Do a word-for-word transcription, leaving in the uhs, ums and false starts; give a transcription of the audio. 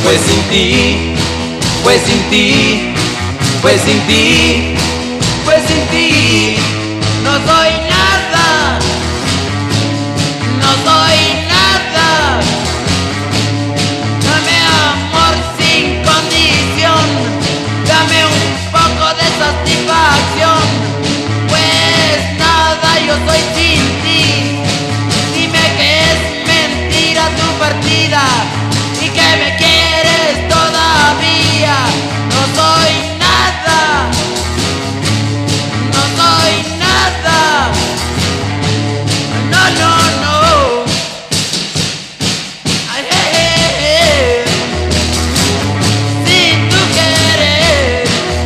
Pues sin ti, pues sin ti, pues sin ti, pues sin ti, no soy nada, no soy nada. Dame amor sin condición, dame un poco de satisfacción. Pues nada, yo soy sin ti. Dime que es mentira tu partida.